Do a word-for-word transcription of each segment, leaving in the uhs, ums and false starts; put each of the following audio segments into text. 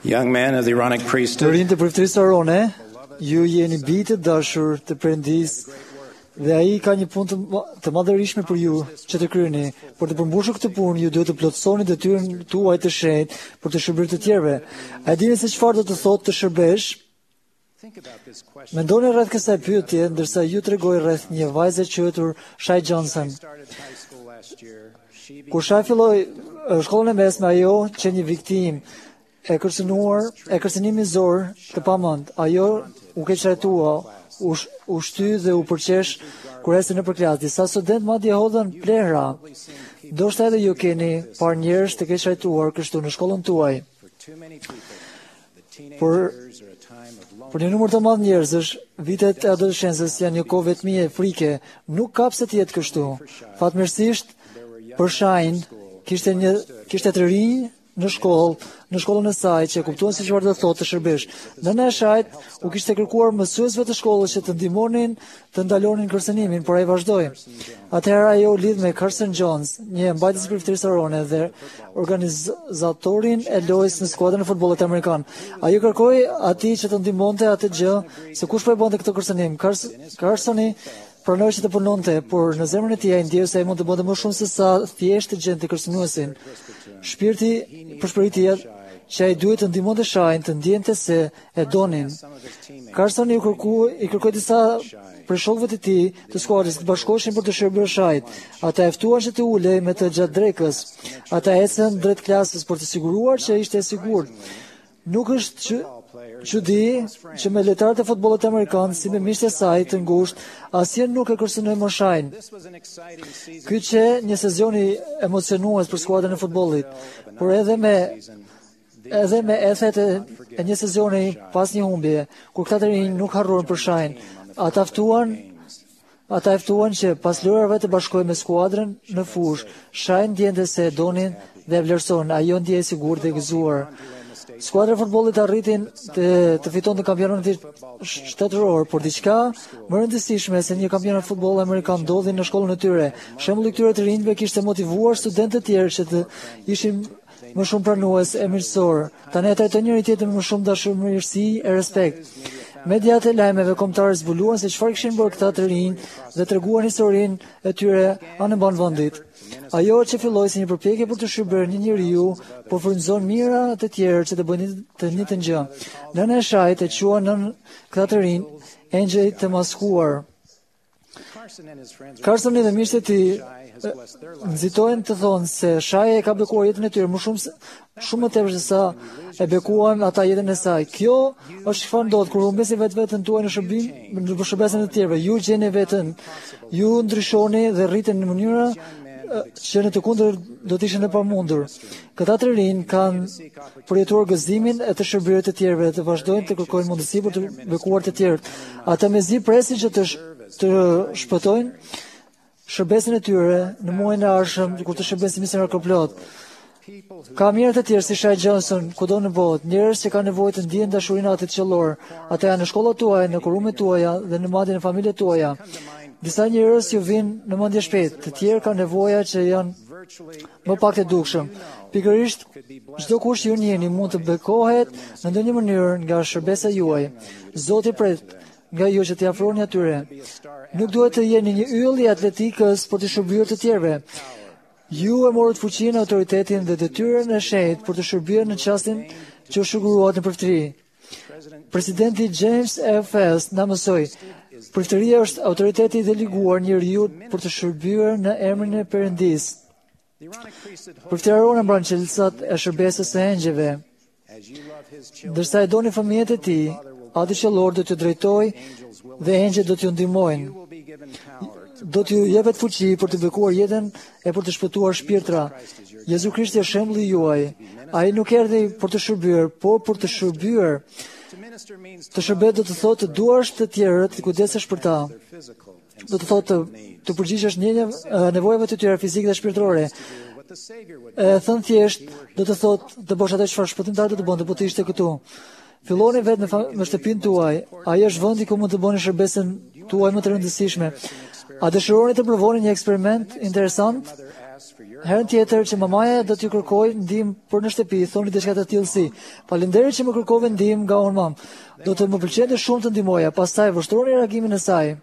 Young men of the Aaronic Të priesthood, rinj të prifëtërisë Arone, ju jeni bitë të dashur të Perëndis dhe ai ka një punë të, ma- të madhërishme për ju që të kryeni. Për të përmbushur këtë punë, ju duhet të plotësoni detyrën tuaj të shenjtë për të shërbyer të tjerëve. A e dini se çfarë do të thotë të shërbesh? Mendoni rreth kësaj pyetje ndërsa ju tregoj rreth një vajze quajtur Shai Johnson. Kur Shai filloi eh, shkollën e mesme, ajo që një viktim e kërcënuar, e kërcënimi zor të pamend. Ajo u keqtrajtua, u, sh- u shty dhe u përqesh kur ecën nëpër klasë. Disa studentë madje hodhën plehra. Ndoshta edhe ju keni parë njerëz të keqtrajtuar kështu në shkollën tuaj. Por për një numër të madh njerëzish, vitet e adoleshencës janë një kohë vetmie e frike, nuk ka pse të jetë kështu. Fatmirësisht, për Shain, kishte një kishte të rinj në shkollë, në shkollën e saj që e kuptuan se çfarë do të thotë të shërbesh. Nëna e Shait u kishte kërkuar mësuesve të shkollës që të ndihmonin të ndalonin kërcënimin, por ai vazhdoi. Atëherë ajo u lidh me Carson Jones, një mbajtës prifëtërisë Arone dhe organizatorin e lojës në skuadrën e futbollit amerikan. Ajo kërkoi atij që të ndihmonte atë gjë, se kush po e bënte këtë kërcënim. Cars- Carsoni pranoi që të punonte, por në zemrën e tij ai ndjeu se ai mund të bënte më shumë se sa thjesht të gjente kërcënuesin. Shpirti përshpëriti që ai duhet të ndihmonte Shain të ndjente se e donin. Carson i kërkoi i kërkoi disa prej shokëve të tij të skuadrës të bashkoheshin për të shërbyer Shait. Ata e ftuan që të ulej me të gjatë drekës. Ata ecën drejt klasës për të siguruar që ishte e sigurt. Nuk është që çudi që me lojtarët e futbollit amerikan, si me miqtë e saj të ngushtë, asnjë nuk e kërcënoi më Shain. Ky që një sezon i emocionues për skuadrën e futbollit, por edhe me edhe me ethet e, e një sezoni pas një humbje, kur këta të rinj nuk harruan për Shain, ata ftuan ata e ftuan që pas lojrave të bashkohej me skuadrën në fushë. Shain ndjente se e donin dhe e vlerëson, ajo ndjej sigurt dhe e gëzuar. Skuadra e futbollit arritin të, të fitonte kampionatin shtetëror, por diçka më rëndësishme se një kampionat futboll amerikan ndodhi në shkollën e tyre. Shembulli i këtyre të rinjve kishte motivuar studentë të tjerë që të ishin më shumë pranues e mirësor. Tani ata trajtojnë njëri tjetrin me më shumë dashumirësi e respekt. Mediat e lajmeve kombëtare zbuluan se çfarë kishin bërë këta të rinj dhe treguan historinë e tyre anë mban vendit. Ajo që filloi si një përpjekje për të shërbyer një njeriu, po frymëzon mira të tjerë që të bëjnë të njëjtën gjë. Nëna e Shait e quan nën këta të rinj engjëj të maskuar. Carsoni dhe miqtë e tij e, nxitojnë të thonë se Shai e ka bekuar jetën e tyre më shumë se- shumë më tepër se sa e bekuan ata jetën e saj. Kjo është çfarë ndodh kur humbesi vetveten tuaj në shërbim në shërbesin e tjerëve. Ju gjeni veten, ju ndryshoni dhe rriteni në mënyra e, që në të kundër do të ishin e pamundur. Këta të rinj kanë përjetuar gëzimin e të shërbyerit të tjerëve dhe të vazhdojnë të kërkojnë mundësi për të bekuar të tjerët. Ata mezi presin që të sh- të shpëtojnë shërbesin e tyre në muajin e ardhshëm kur të shërbesin misionar komplot. Ka mirë të tjerë si Shai Johnson kudo në botë, njerëz që kanë nevojë të ndiejnë dashurinë e atit qellor. Ata janë në shkollat tuaja, në kurumet tuaja dhe në madje në familjet tuaja. Disa njerëz ju vinë në mendje shpejt, të tjerë kanë nevoja që janë më pak të dukshëm. Pikërisht, çdo kush ju njeni mund të bekohet në ndonjë mënyrë nga shërbesa juaj. Zoti pret nga ju që t'i afroni atyre. Nuk duhet të jeni një yll i atletikës për të shërbyer të tjerëve. Ju e morët fuqinë, autoritetin dhe detyrën e shenjtë për të shërbyer në çastin që u shëguruat në përftëri. Presidenti James F. Fest na mësoi, përftëria është autoriteti i deleguar njeriu për të shërbyer në emrin e Perëndisë. Përftëria Arone mbron qelësat e shërbesës së engjëve. Ndërsa e doni fëmijët e tij, Ati qellor do t'ju drejtoj dhe engjëjt do t'ju ndihmojnë. Do t'ju jepet fuqi për të bekuar jetën e për të shpëtuar shpirtra. Jezu Krishti është shembulli juaj. Ai nuk erdhi për të shërbyer, por për të shërbyer. Të shërbet do të thotë të duash të tjerët, të kujdesesh për ta. Do të thotë të, të përgjigjesh një nevojave të tyre fizike dhe shpirtërore. E thënë thjesht, do të thotë të bësh atë çfarë shpëtimtar do të bënte po të ishte këtu. Filloni vetë me, fa- me shtëpinë tuaj. Ai është vendi ku mund të bëni shërbesën tuaj më të rëndësishme. A dëshironi të provoni një eksperiment interesant? Herën tjetër që mamaja do t'ju kërkoj ndihmë për në shtëpi, thoni diçka të tillë si: "Faleminderit që më kërkove ndihmë nga unë mam. Do të më pëlqente shumë të ndihmoja." Pastaj vështroni reagimin e saj.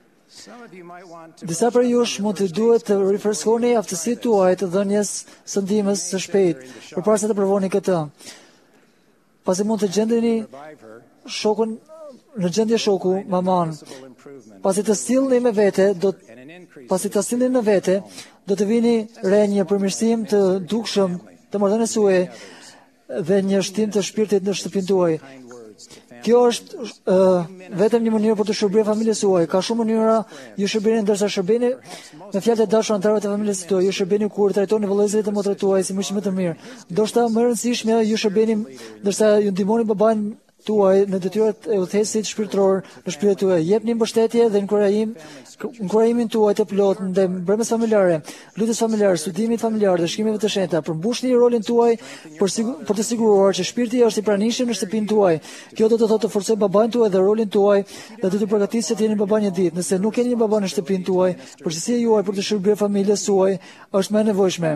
Disa për jush mund të duhet të rifreskoni aftësitë tuaja të dhënies së ndihmës së shpejtë përpara se të provoni këtë. Pasi mund të gjendeni shokun në gjendje shoku, maman. Pasi të sillni me vete, do pasi të sillni në vete, do të vini re një përmirësim të dukshëm të marrëdhënies suaj dhe një shtim të shpirtit në shtëpinë tuaj. Kjo është uh, vetëm një mënyrë për të shërbyer familjes suaj. Ka shumë mënyra ju shërbeni ndërsa shërbeni me fjalë të dashur anëtarëve të familjes tuaj. Ju shërbeni kur trajtoni vëllezërit e motrat tuaj si më të mirë. Ndoshta më e rëndësishme ju shërbeni ndërsa ju ndihmoni babain tuaj në detyrat e udhëheqësit shpirtëror në shpirtin tuaj. Jepni mbështetje dhe inkurajim, inkurajimin tuaj të plotë ndaj brëmës familjare, lutjes familjare, studimit familjar dhe shkrimeve të shenjta. Përmbushni rolin tuaj për, sigur, për të siguruar që shpirti është i pranishëm në shtëpinë tuaj. Kjo do të thotë të forcojë babain tuaj dhe rolin tuaj dhe do të përgatisë që të jeni baba një ditë. Nëse nuk keni një baba në shtëpinë tuaj, përgjegjësia juaj për të shërbyer familjes suaj është më e nevojshme.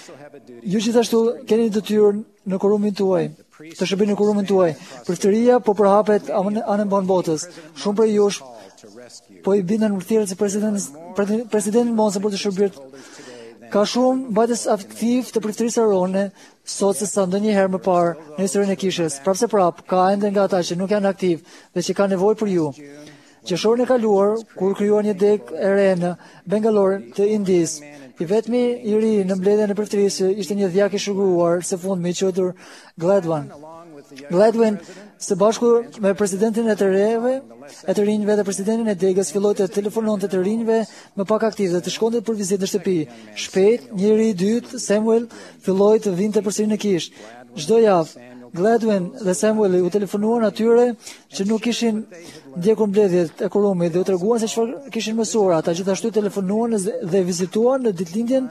Ju gjithashtu keni detyrën në kurumin tuaj, të shërbeni në kurumin tuaj. Përftëria po përhapet anë mban botës. Shumë prej jush po i bindën udhëtirët se presidenti presidenti Monsen për të shërbyer. Ka shumë mbajtës aktiv të përftërisë arone sot se sa ndonjëherë më parë në historinë e kishës. Prapse prap, ka ende nga ata që nuk janë aktiv dhe që kanë nevojë për ju. Qershorin e kaluar, kur krijuar një deg e re në Bangalore të Indis, i vetmi i ri në mbledhjen e përftërisë ishte një dhjak i shërguar së fundmi i quajtur Gladwin. Gladwin, së bashku me presidentin e të reve, e të rinjve dhe presidentin e degës, filloi të telefononte të rinjve më pak aktiv dhe të shkonte për vizitë në shtëpi. Shpejt, njëri i dytë, Samuel, filloi të vinte përsëri në kishë. Çdo javë, Gladwin dhe Samuel u telefonuan atyre që nuk kishin ndjekur mbledhjet e kurumit dhe u treguan se çfarë kishin mësuar. Ata gjithashtu telefonuan dhe vizituan në ditëlindjen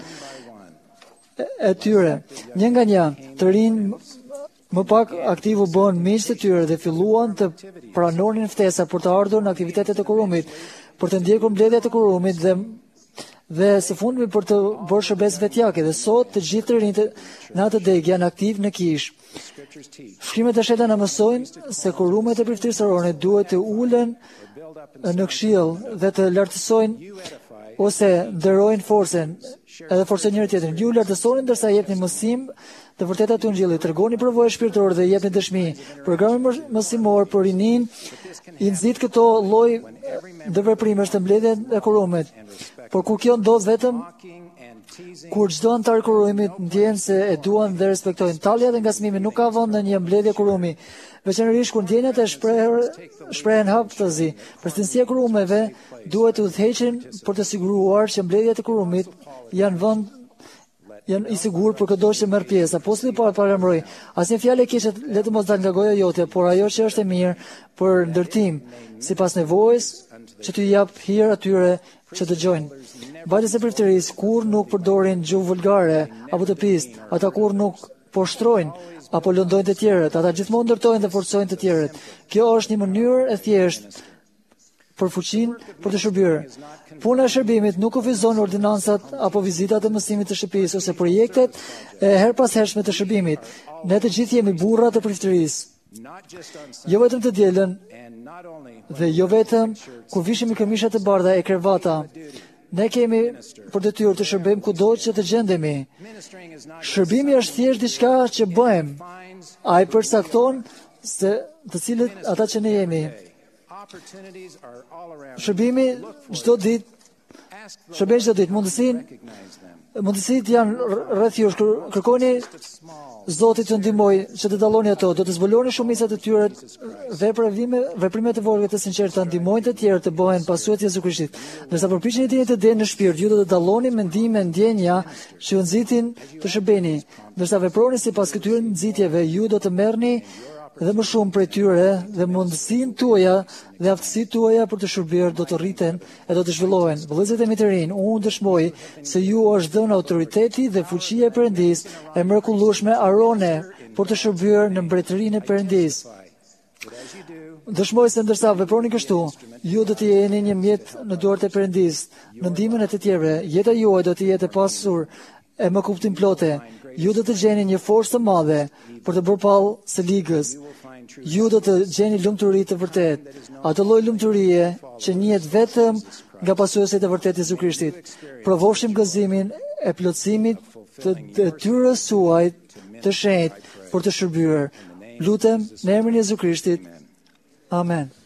e tyre. Një nga një, të rinj më pak aktiv u bën miq të tyre dhe filluan të pranonin ftesa për të ardhur në aktivitetet e kurumit, për të ndjekur mbledhjet e kurumit dhe dhe së fundmi për të bërë shërbes vetjake. Dhe sot të gjithë të rinjtë në atë deg janë aktiv në kishë. Shkrimet e shenjta na mësojnë se kurumet e përftërisë arone duhet të ulen në këshill dhe të lartësojnë ose nderojnë forcen, edhe forcën njëri tjetrin. Ju lartësoni ndërsa jepni mësim të vërtetat të Ungjillit, tregoni përvojë shpirtërore dhe jepni dëshmi. Programi mësimor për rinin i nxit këto lloj ndërveprimesh të mbledhjes e kurumit. Por kur kjo ndodh vetëm kur çdo antar i kurumit ndjen se e duan dhe respektojnë, tallja dhe ngacmimi nuk ka vend në një mbledhje kurumi, veçanërisht kur ndjenjat e shprehen hapëzi. Presidencia e kurumeve duhet të udhëheqen për të siguruar që mbledhjet e kurumit janë vend janë i sigurt për çdo që merr pjesë. Apostulli Paul paremëroi: "Asnjë fjalë e keqe le të mos dalë nga goja jote, por ajo që është e mirë për ndërtim, sipas nevojës, që t'u jap hir atyre që dëgjojnë." Mbajtës e përftërisë kur nuk përdorin gjuhë vulgare apo të pistë, ata kur nuk poshtrojnë apo lëndojnë të tjerët, ata gjithmonë ndërtojnë dhe forcojnë të tjerët. Kjo është një mënyrë e thjeshtë për fuqinë për të shërbyer. Puna e shërbimit nuk kufizon ordinancat apo vizitat e mësimit të shtëpisë ose projektet e her pas hershme të shërbimit. Ne të gjithë jemi burra të përftërisë. Jo vetëm të dielën dhe jo vetëm kur vishim i këmisha të bardha e krevata. Ne kemi për detyrë të shërbejmë kudo që të gjendemi. Shërbimi është thjesht diçka që bëjmë. Ai përcakton se të cilët ata që ne jemi. Shërbimi çdo ditë, shërbimi çdo ditë, mundësinë mundësitë janë rreth jush. Kërkoni Zotit të ndihmoj që të dalloni ato, do të zbuloni shumicat e tyre veprime, veprime të vogla të sinqerta, ndihmojnë të tjerë të bëhen pasues të Jezu Krishtit. Ndërsa përpiqeni të jeni të denjë në shpirt, ju do të dalloni mendime, ndjenja që ju nxitin të shërbeni. Ndërsa veproni sipas këtyre nxitjeve, ju do të merrni dhe më shumë prej tyre dhe mundësinë tuaja dhe aftësitë tuaja për të shërbyer do të rriten e do të zhvillohen. Vëllezërit e mi të rinj, unë dëshmoj se ju është dhënë autoriteti dhe fuqia e Perëndis e mrekullueshme arone për të shërbyer në mbretërinë e Perëndis. Dëshmoj se ndërsa veproni kështu, ju do të jeni një mjet në duart e Perëndis, në ndihmën e të tjerëve. Jeta juaj do të jetë e pasur e më kuptim plote. Ju do të gjeni një forcë të madhe për të bërë pall së ligës. Ju do të gjeni lumturi të vërtet, atë lloj lumturie që njihet vetëm nga pasuesit e vërtet Jezu Krishtit. Provoshim gëzimin e plotësimit të detyrës suaj të shenjtë për të shërbyer. Lutem në emrin e Jezu Krishtit. Amen.